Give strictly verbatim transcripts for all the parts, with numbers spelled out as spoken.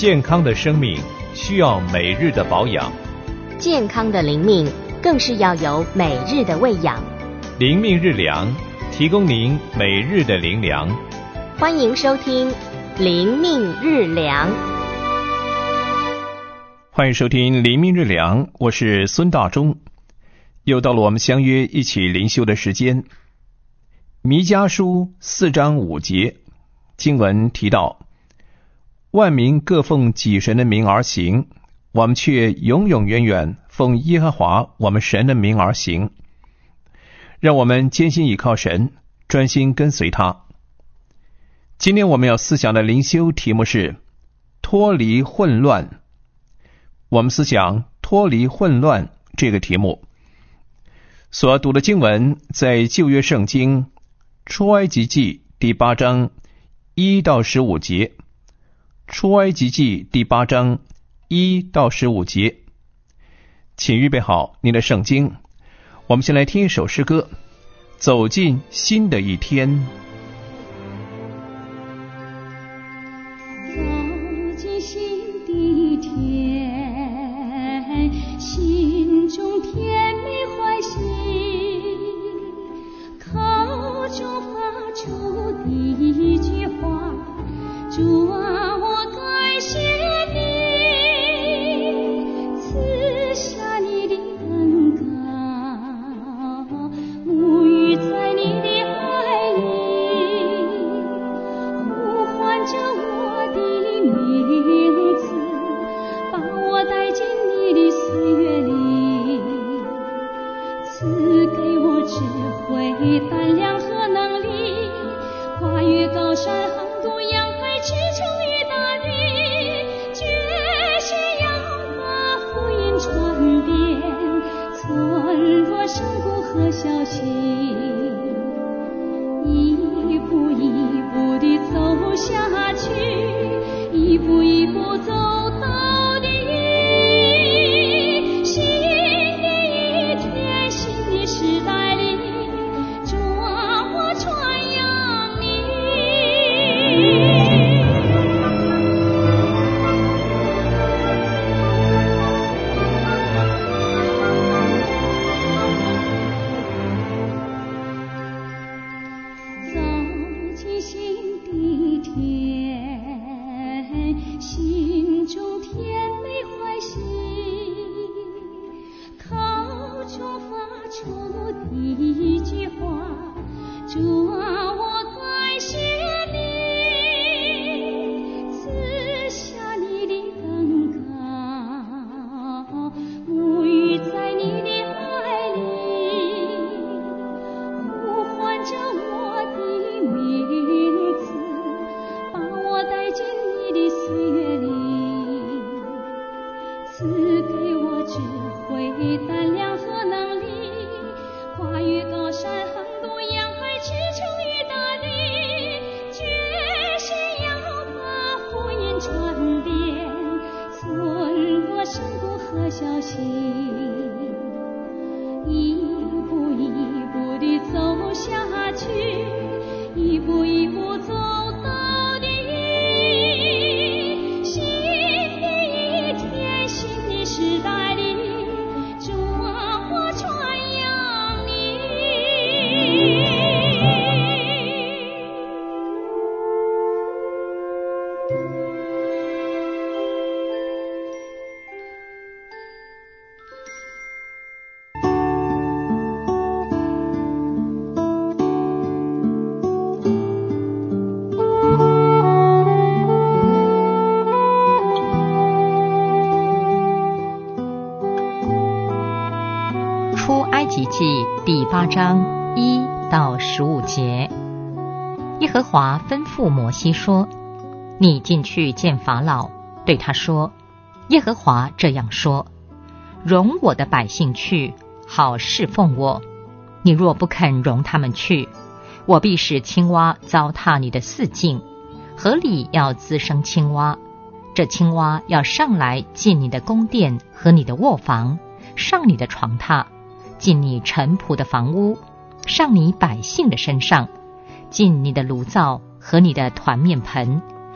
健康的生命需要每日的保养， 健康的灵命更是要有每日的喂养。 灵命日粮，提供您每日的灵粮。 欢迎收听灵命日粮。 欢迎收听灵命日粮，我是孙大中。又到了我们相约一起灵修的时间。弥迦书四章五节经文提到，万民各奉己神的名而行，我们却永永远远奉耶和华我们神的名而行。让我们坚心倚靠神，专心跟随他。今天我们要思想的灵修题目是脱离混乱。我们思想脱离混乱这个题目所读的经文在旧约圣经出埃及记第八章一到十五节，出埃及记第八章一到十五节。请预备好你的圣经，我们先来听一首诗歌，走进新的一天。 走进新的一天，心中甜美欢喜，口中发出的一句话，主啊，我感谢你，赐下你的恩膏，沐浴在你的爱里，呼唤着我的名字，把我带进你的岁月里，赐给我智慧、胆量和能力，跨越高山横渡洋海，驰骋于大地，决心要把福音传遍村落山谷和小溪，一步一步地走下去，一步一步走到底。新的一天，新的时代里，主啊，我传扬你。走进新的一天，心中甜美欢喜，口中发出的一句话，主啊，我感谢你，赐下你的恩膏，沐浴在你的爱里，呼唤着我的名字，把我带进你的岁月里，赐给我智慧、胆量和能力，跨越高山横渡洋海，驰骋于大地，决心要把福音传遍村落山谷和小溪，一步一步地走下去，一步一步走到底。新的一天，新的时代里，主啊，我传扬你。 出埃及记第八章一到十五节，耶和华吩咐摩西说：你进去见法老，对他说，耶和华这样说，容我的百姓去，好侍奉我。你若不肯容他们去，我必使青蛙糟蹋你的四境，河里要滋生青蛙，这青蛙要上来进你的宫殿和你的卧房，上你的床榻，进你臣仆的房屋，上你百姓的身上，进你的炉灶和你的团面盆，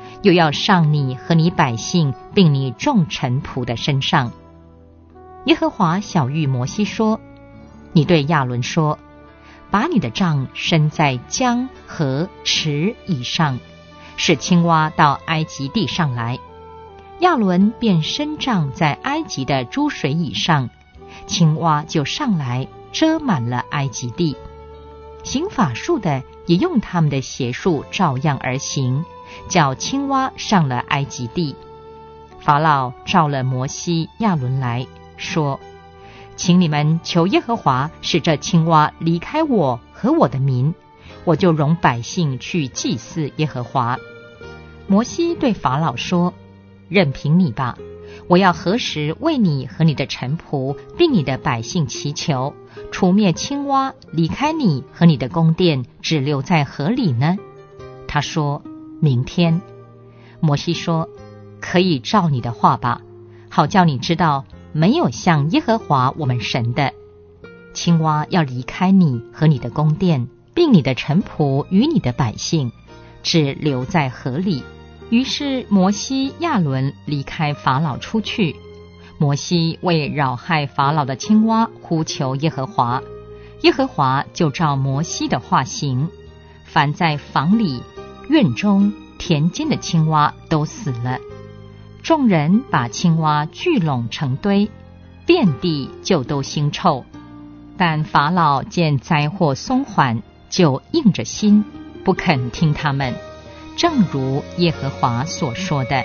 又要上你和你百姓并你众臣仆的身上。耶和华晓谕摩西说，你对亚伦说，把你的杖伸在江河池以上，使青蛙到埃及地上来。亚伦便伸杖在埃及的诸水以上，青蛙就上来遮满了埃及地。行法术的也用他们的邪术照样而行，叫青蛙上了埃及地。法老召了摩西、亚伦来说，请你们求耶和华使这青蛙离开我和我的民，我就容百姓去祭祀耶和华。摩西对法老说，任凭你吧，我要何时为你和你的臣仆并你的百姓祈求，除灭青蛙，离开你和你的宫殿，只留在河里呢？他说，明天。摩西说，可以照你的话吧，好叫你知道没有像耶和华我们神的。青蛙要离开你和你的宫殿，并你的臣仆与你的百姓，只留在河里。于是摩西、亚伦离开法老出去。摩西为扰害法老的青蛙呼求耶和华，耶和华就照摩西的话行，凡在房里、院中、田间的青蛙都死了。众人把青蛙聚拢成堆，遍地就都腥臭。但法老见灾祸松缓，就硬着心，不肯听他们，正如耶和华所说的。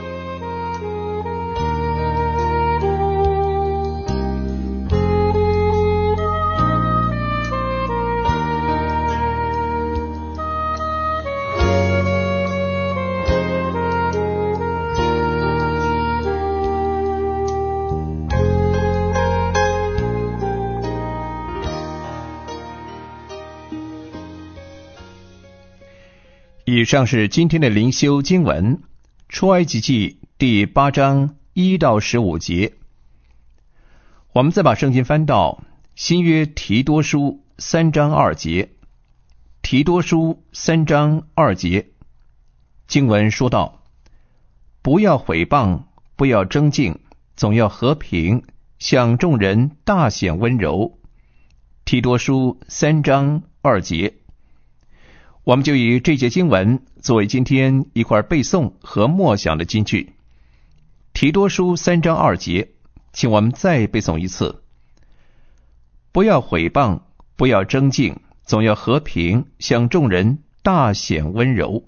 以上是今天的灵修经文，出埃及记第八章一到十五节。我们再把圣经翻到新约提多书三章二节。提多书三章二节，经文说道，不要毁谤，不要争竞，总要和平，向众人大显温柔。提多书三章二节。我们就以这节经文作为今天一块背诵和默想的金句。提多书三章二节，请我们再背诵一次。不要毁谤，不要争竞，总要和平，向众人大显温柔。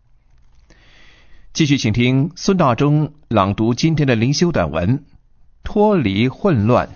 继续请听孙大中朗读今天的灵修短文，脱离混乱。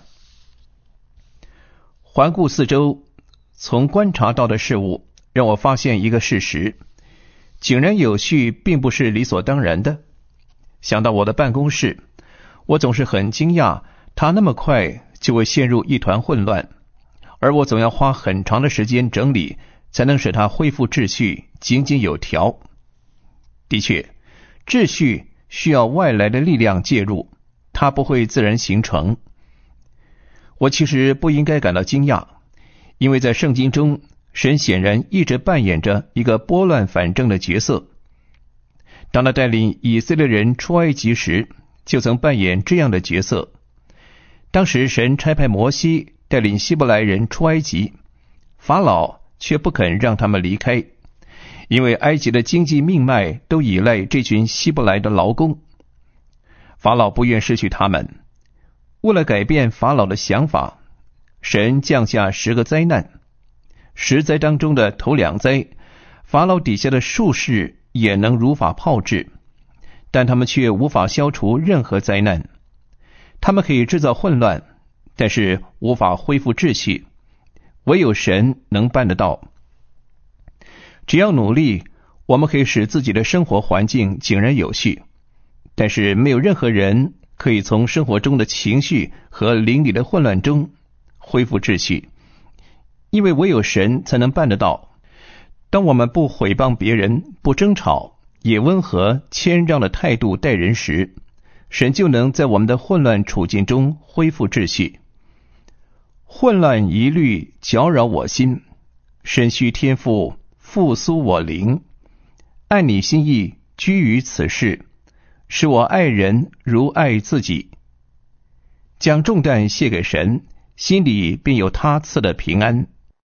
环顾四周，从观察到的事物让我发现一个事实，井然有序并不是理所当然的。想到我的办公室，我总是很惊讶，它那么快就会陷入一团混乱，而我总要花很长的时间整理，才能使它恢复秩序，井井有条。的确，秩序需要外来的力量介入，它不会自然形成。我其实不应该感到惊讶，因为在圣经中，神显然一直扮演着一个拨乱反正的角色。当他带领以色列人出埃及时，就曾扮演这样的角色。当时神差派摩西带领希伯来人出埃及，法老却不肯让他们离开，因为埃及的经济命脉都依赖这群希伯来的劳工。法老不愿失去他们，为了改变法老的想法，神降下十个灾难。十灾当中的头两灾，法老底下的术士也能如法炮制，但他们却无法消除任何灾难。他们可以制造混乱，但是无法恢复秩序，唯有神能办得到。只要努力，我们可以使自己的生活环境井然有序，但是没有任何人可以从生活中的情绪和灵里的混乱中恢复秩序，因为唯有神才能办得到。当我们不毁谤别人，不争吵，也温和谦让的态度待人时，神就能在我们的混乱处境中恢复秩序。混乱疑虑搅扰我心，神需天父复苏我灵，按你心意居于此事，使我爱人如爱自己。将重担卸给神，心里便有他赐的平安。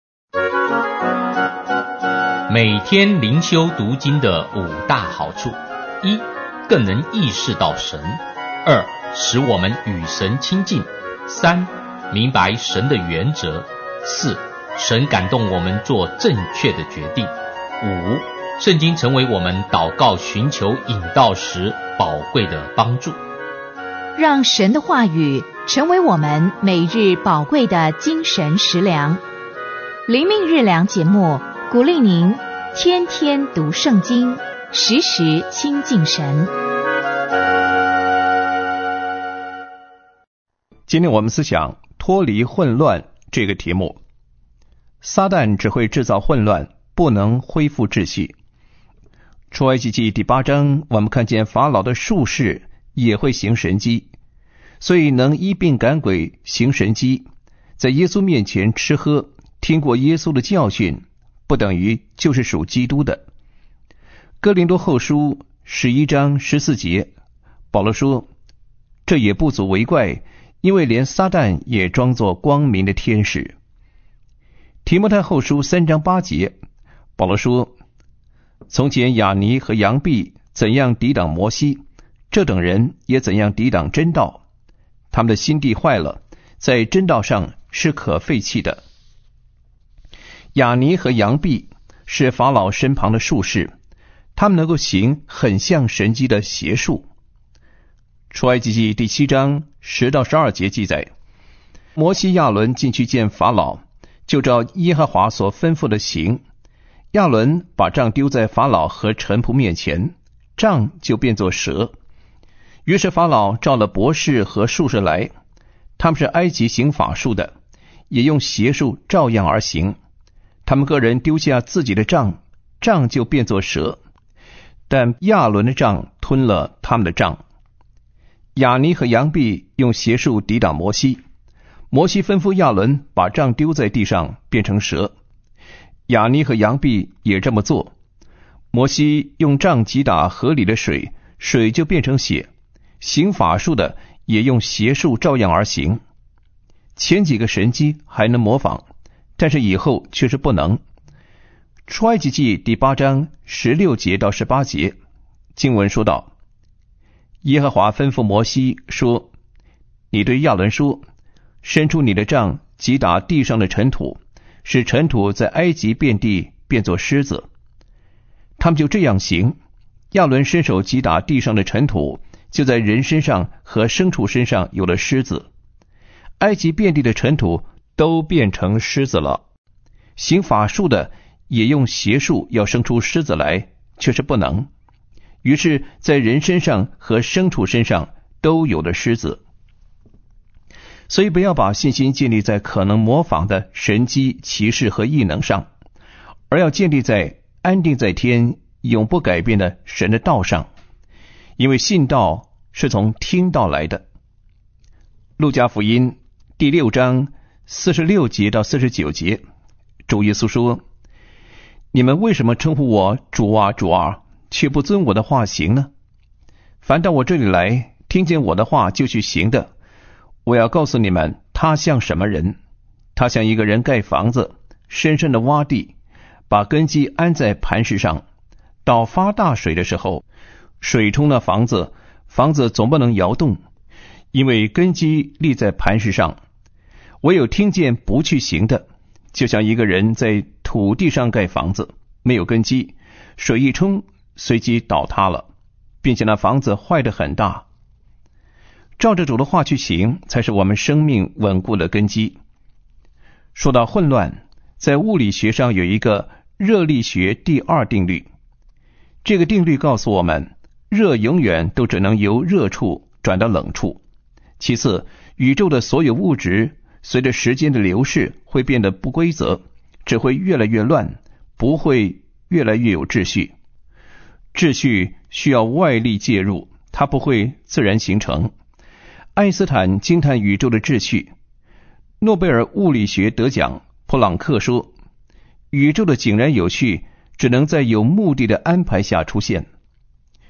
每天灵修读经的五大好处：一、更能意识到神；二、使我们与神亲近；三、明白神的原则；四、神感动我们做正确的决定；五、圣经成为我们祷告寻求引导时宝贵的帮助。 让神的话语成为我们每日宝贵的精神食粮。灵命日粮节目鼓励您天天读圣经，时时亲近神。 今天我们思想脱离混乱这个题目。撒旦只会制造混乱，不能恢复秩序。出埃及记第八章，我们看见法老的术士也会行神迹，所以能医病赶鬼行神迹，在耶稣面前吃喝，听过耶稣的教训，不等于就是属基督的。哥林多后书十一章十四节，保罗说，这也不足为怪，因为连撒旦也装作光明的天使。提摩太后书三章八节，保罗说，从前亚尼和杨毕怎样抵挡摩西，这等人也怎样抵挡真道，他们的心地坏了，在真道上是可废弃的。亚尼和杨毕是法老身旁的术士，他们能够行很像神迹的邪术。出埃及记第七章十到十二节记载，摩西亚伦进去见法老，就照耶和华所吩咐的行。亚伦把杖丢在法老和臣仆面前，杖就变作蛇。于是法老召了博士和术士来，他们是埃及行法术的，也用邪术照样而行。他们个人丢下自己的杖，杖就变作蛇，但亚伦的杖吞了他们的杖。亚尼和杨毕用邪术抵挡摩西，摩西吩咐亚伦把杖丢在地上，变成蛇。亚尼和杨毕也这么做。摩西用杖击打河里的水，水就变成血。行法术的也用邪术照样而行。前几个神迹还能模仿，但是以后却是不能。出埃及记第八章十六节到十八节，经文说道，耶和华吩咐摩西说，你对亚伦说，伸出你的杖击打地上的尘土，使尘土在埃及遍地变作狮子。他们就这样行，亚伦伸手击打地上的尘土，就在人身上和牲畜身上有了狮子。埃及遍地的尘土都变成狮子了。行法术的也用邪术要生出狮子来，却是不能。于是在人身上和牲畜身上都有了狮子。所以不要把信心建立在可能模仿的神迹奇事和异能上，而要建立在安定在天永不改变的神的道上，因为信道是从听道来的。路加福音第六章四十六节到四十九节，主耶稣说，你们为什么称呼我主啊主啊，却不遵我的话行呢？凡到我这里来听见我的话就去行的，我要告诉你们，他像什么人？他像一个人盖房子，深深的挖地，把根基安在磐石上。到发大水的时候，水冲了房子，房子总不能摇动，因为根基立在磐石上。唯有听见不去行的，就像一个人在土地上盖房子，没有根基，水一冲，随即倒塌了，并且那房子坏得很大。照着主的话去行，才是我们生命稳固的根基。说到混乱，在物理学上有一个热力学第二定律。这个定律告诉我们，热永远都只能由热处转到冷处。其次，宇宙的所有物质随着时间的流逝会变得不规则，只会越来越乱，不会越来越有秩序。秩序需要外力介入，它不会自然形成。爱因斯坦惊叹宇宙的秩序。诺贝尔物理学得奖普朗克说，宇宙的井然有序只能在有目的的安排下出现。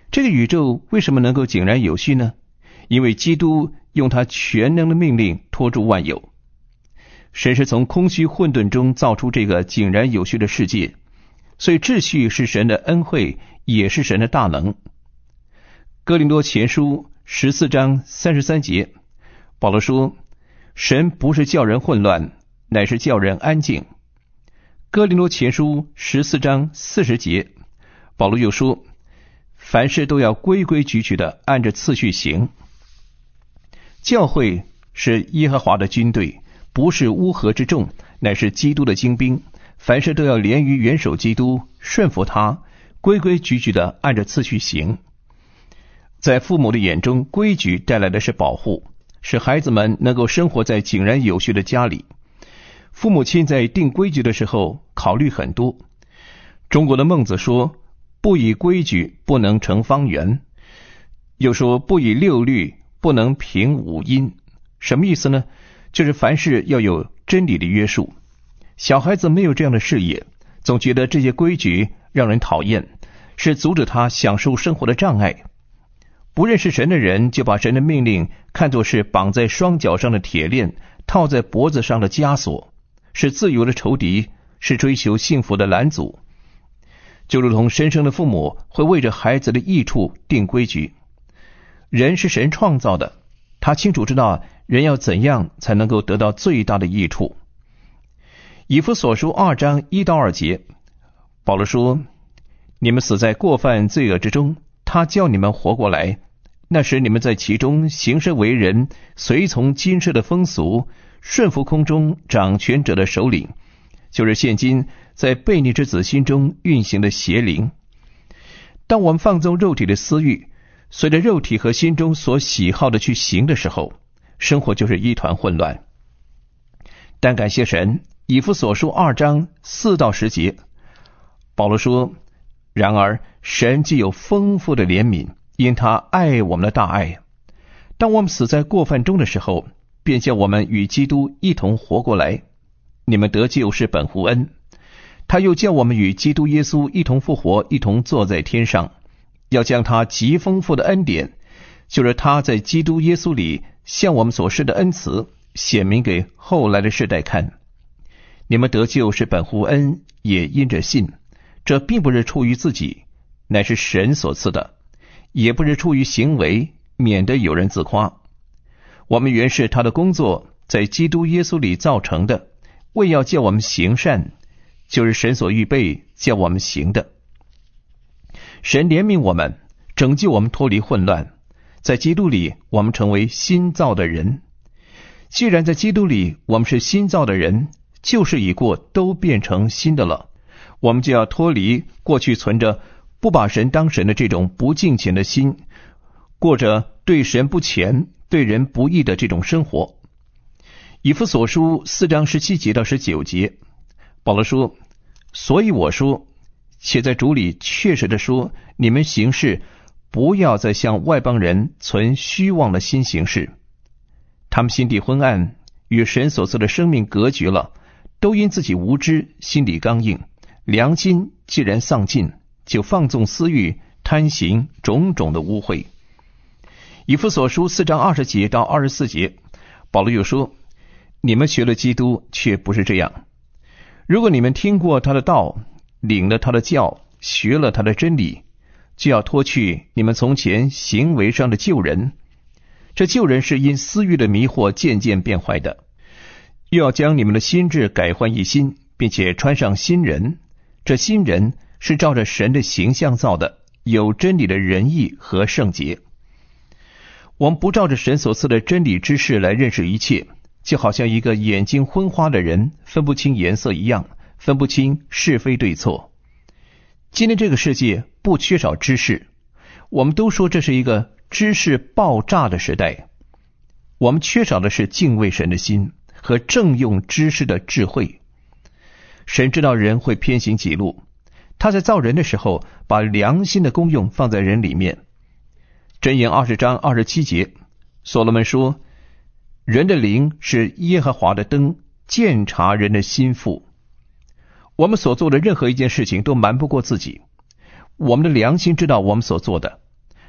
这个宇宙为什么能够井然有序呢？因为基督用他全能的命令托住万有。神是从空虚混沌中造出这个井然有序的世界，所以秩序是神的恩惠，也是神的大能。哥林多前书十四章三十三节，保罗说，神不是叫人混乱，乃是叫人安静。哥林多前书十四章四十节，保罗又说，凡事都要规规矩矩的按着次序行。教会是耶和华的军队，不是乌合之众，乃是基督的精兵。凡事都要连于元首基督，顺服他，规规矩矩的按着次序行。在父母的眼中，规矩带来的是保护，使孩子们能够生活在井然有序的家里。父母亲在定规矩的时候考虑很多。中国的孟子说，不以规矩不能成方圆，又说不以六律不能平五音。什么意思呢？就是凡事要有真理的约束。小孩子没有这样的视野，总觉得这些规矩让人讨厌，是阻止他享受生活的障碍。不认识神的人就把神的命令看作是绑在双脚上的铁链，套在脖子上的枷锁，是自由的仇敌，是追求幸福的拦阻。就如同神圣的父母会为着孩子的益处定规矩。人是神创造的，他清楚知道人要怎样才能够得到最大的益处。以弗所书二章一到二节，保罗说，你们死在过犯罪恶之中，他叫你们活过来。那时你们在其中行事为人，随从今世的风俗，顺服空中掌权者的首领，就是现今在悖逆之子心中运行的邪灵。当我们放纵肉体的私欲，随着肉体和心中所喜好的去行的时候，生活就是一团混乱。但感谢神，以弗所书二章四到十节，保罗说，然而神既有丰富的怜悯，因他爱我们的大爱，当我们死在过犯中的时候，便叫我们与基督一同活过来。你们得救是本乎恩，他又叫我们与基督耶稣一同复活，一同坐在天上，要将他极丰富的恩典，就是他在基督耶稣里向我们所施的恩慈，显明给后来的世代看。你们得救是本乎恩，也因着信。这并不是出于自己，乃是神所赐的，也不是出于行为，免得有人自夸。我们原是他的工作，在基督耶稣里造成的，为要叫我们行善，就是神所预备叫我们行的。神怜悯我们，拯救我们脱离混乱，在基督里我们成为新造的人。既然在基督里我们是新造的人，旧事已过，都变成新的了，我们就要脱离过去存着不把神当神的这种不敬虔的心，过着对神不虔、对人不义的这种生活。以弗所书四章十七节到十九节，保罗说，所以我说，且在主里确实的说，你们行事不要再向外邦人存虚妄的心行事。他们心地昏暗，与神所赐的生命隔绝了，都因自己无知，心里刚硬，良心既然丧尽，就放纵私欲，贪行种种的污秽。以弗所书四章二十节到二十四节，保罗又说，你们学了基督，却不是这样。如果你们听过他的道，领了他的教，学了他的真理，就要脱去你们从前行为上的旧人。这旧人是因私欲的迷惑渐渐变坏的，又要将你们的心智改换一新，并且穿上新人。这新人是照着神的形象造的，有真理的仁义和圣洁。我们不照着神所赐的真理知识来认识一切，就好像一个眼睛昏花的人分不清颜色一样，分不清是非对错。今天这个世界不缺少知识，我们都说这是一个知识爆炸的时代。我们缺少的是敬畏神的心和正用知识的智慧。神知道人会偏行己路，他在造人的时候把良心的功用放在人里面。箴言二十章二十七节，所罗门说，人的灵是耶和华的灯，鉴察人的心腹。我们所做的任何一件事情都瞒不过自己，我们的良心知道我们所做的，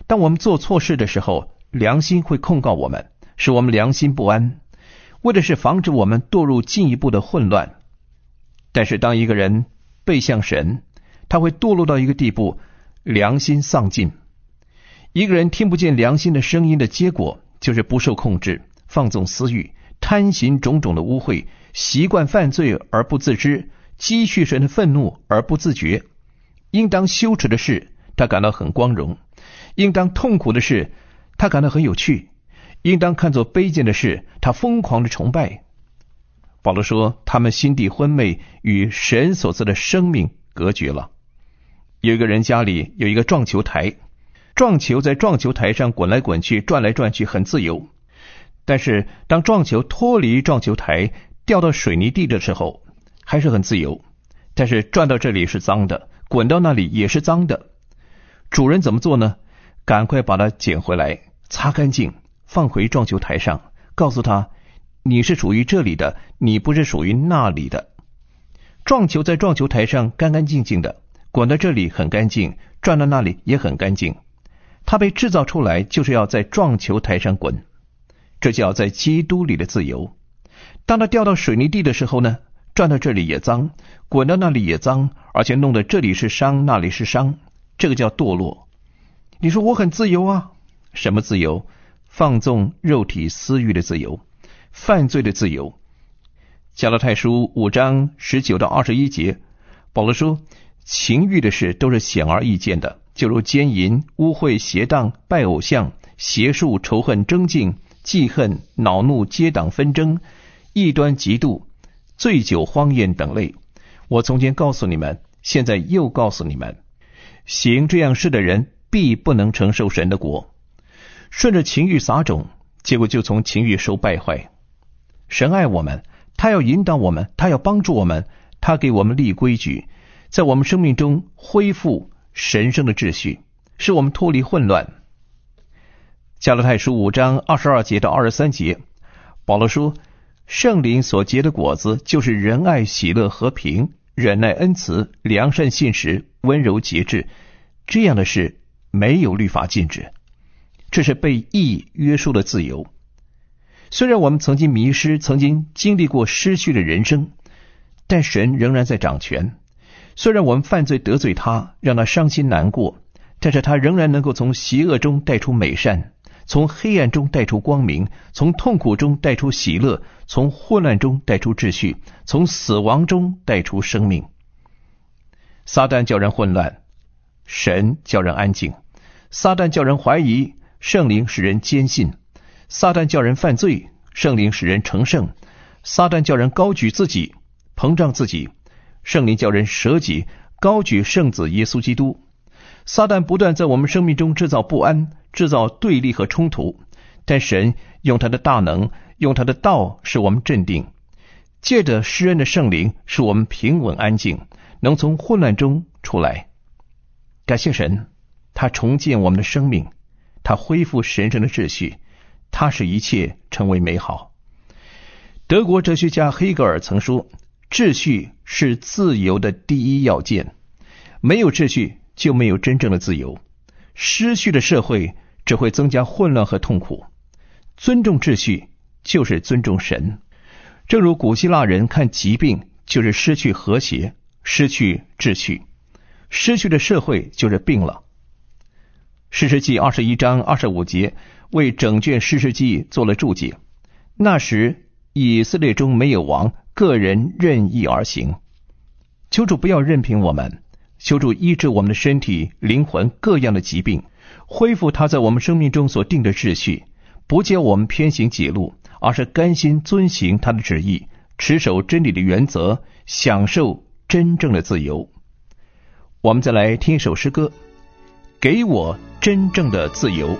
当我们做错事的时候，良心会控告我们，使我们良心不安，为的是防止我们堕入进一步的混乱。但是当一个人背向神，他会堕落到一个地步，良心丧尽。一个人听不见良心的声音的结果，就是不受控制，放纵私欲，贪行种种的污秽，习惯犯罪而不自知，积蓄神的愤怒而不自觉。应当羞耻的事，他感到很光荣；应当痛苦的事，他感到很有趣；应当看作卑贱的事，他疯狂的崇拜。保罗说，他们心地昏昧，与神所赐的生命隔绝了。有一个人家里有一个撞球台，撞球在撞球台上滚来滚去，转来转去，很自由。但是当撞球脱离撞球台，掉到水泥地的时候，还是很自由。但是转到这里是脏的，滚到那里也是脏的。主人怎么做呢？赶快把它捡回来，擦干净，放回撞球台上，告诉他，你是属于这里的，你不是属于那里的。撞球在撞球台上干干净净的，滚到这里很干净，转到那里也很干净。它被制造出来就是要在撞球台上滚，这叫在基督里的自由。当它掉到水泥地的时候呢，转到这里也脏，滚到那里也脏，而且弄得这里是伤，那里是伤，这个叫堕落。你说我很自由啊？什么自由？放纵肉体私欲的自由，犯罪的自由。加拉太书五章十九到二十一节，保罗说，情欲的事都是显而易见的，就如奸淫、污秽、邪荡、拜偶像、邪术、仇恨、争竞、记恨、恼怒、结党纷争、异端、嫉妒、醉酒、荒宴等类。我从前告诉你们，现在又告诉你们，行这样事的人必不能承受神的国。顺着情欲撒种，结果就从情欲受败坏。神爱我们，他要引导我们，他要帮助我们，他给我们立规矩，在我们生命中恢复神圣的秩序，使我们脱离混乱。加拉太书五章二十二节到二十三节，保罗说，圣灵所结的果子就是仁爱、喜乐、和平、忍耐、恩慈、良善、信实、温柔、节制，这样的事没有律法禁止。这是被义约束的自由。虽然我们曾经迷失，曾经经历过失去的人生，但神仍然在掌权。虽然我们犯罪得罪他，让他伤心难过，但是他仍然能够从邪恶中带出美善，从黑暗中带出光明，从痛苦中带出喜乐，从混乱中带出秩序，从死亡中带出生命。撒旦叫人混乱，神叫人安静；撒旦叫人怀疑，圣灵使人坚信；撒旦叫人犯罪，圣灵使人成圣；撒旦叫人高举自己，膨胀自己，圣灵叫人舍己，高举圣子耶稣基督。撒旦不断在我们生命中制造不安，制造对立和冲突，但神用他的大能，用他的道使我们镇定，借着施恩的圣灵使我们平稳安静，能从混乱中出来。感谢神，他重建我们的生命，他恢复神圣的秩序，他使一切成为美好。德国哲学家黑格尔曾说，秩序是自由的第一要件，没有秩序就没有真正的自由。失序的社会只会增加混乱和痛苦。尊重秩序就是尊重神。正如古希腊人看疾病就是失去和谐，失去秩序，失去的社会就是病了。士师记二十一章二十五节为整卷士师记做了注解。那时以色列中没有王，个人任意而行。求主不要任凭我们，求主医治我们的身体、灵魂各样的疾病，恢复他在我们生命中所定的秩序，不叫我们偏行己路，而是甘心遵行他的旨意，持守真理的原则，享受真正的自由。我们再来听一首诗歌，给我真正的自由。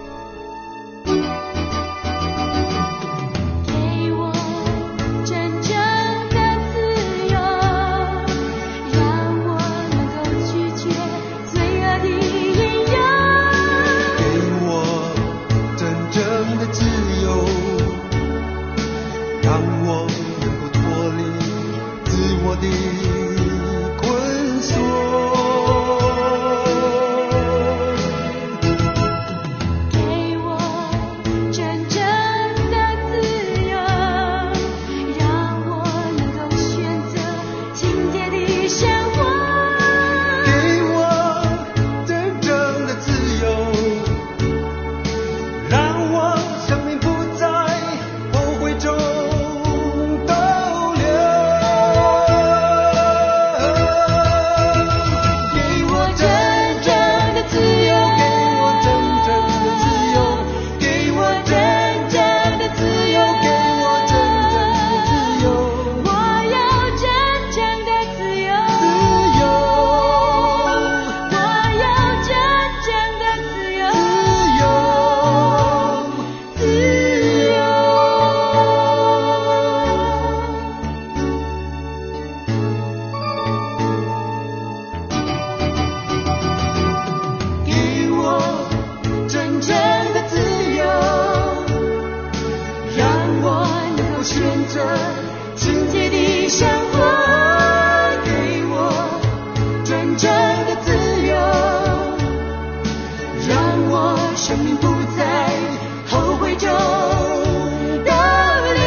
生命不再后悔中逗留。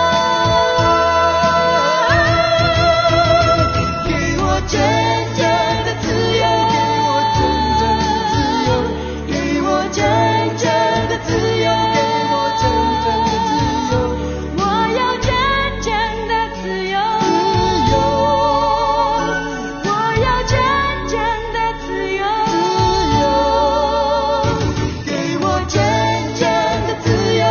给我真正的自由，给我真正的自由，给我真正的自由，我要真正的自由，自由，我要真正的自由，自由，给我真正的自由，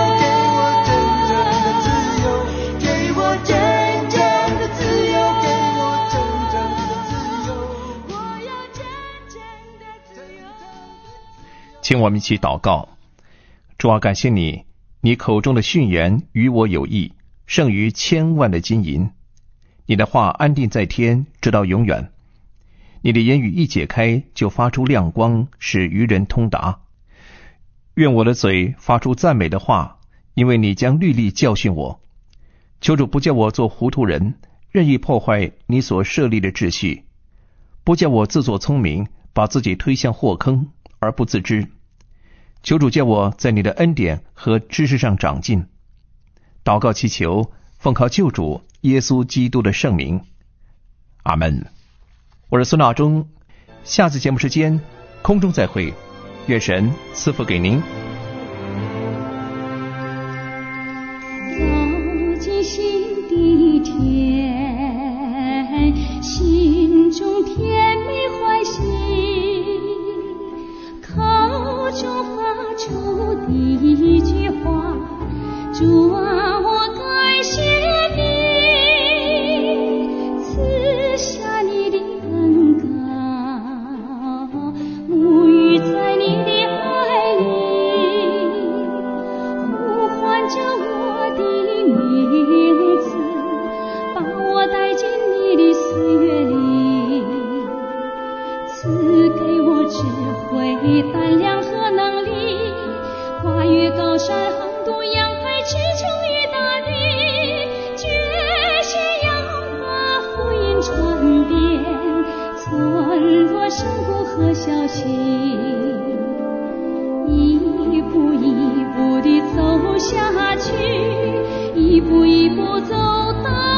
给我真正的自由，给我真正的自由，给我真正的自由，我要真正的自由。 请我们一起祷告。主啊，感谢你，你口中的训言与我有益，胜于千万的金银。你的话安定在天，直到永远。你的言语一解开，就发出亮光，使愚人通达。愿我的嘴发出赞美的话，因为你将律例教训我。求主不叫我做糊涂人，任意破坏你所设立的秩序，不叫我自作聪明，把自己推向祸坑而不自知。求主叫我在你的恩典和知识上长进。祷告祈求，奉靠救主耶稣基督的圣名，阿们。我是孙大中，下次节目时间空中再会，愿神赐福给您。 走进新的天，心中甜美欢喜，口中发出的一句话，主啊，我感谢你，赐下你的恩膏，沐浴在你的爱里，呼唤着我的名字，把我带进你的岁月里，赐给我智慧、胆量和能力，跨越高山横渡洋海，驰骋于大地，决心要把福音传遍，村落山谷和小溪，一步一步地走下去，一步一步走到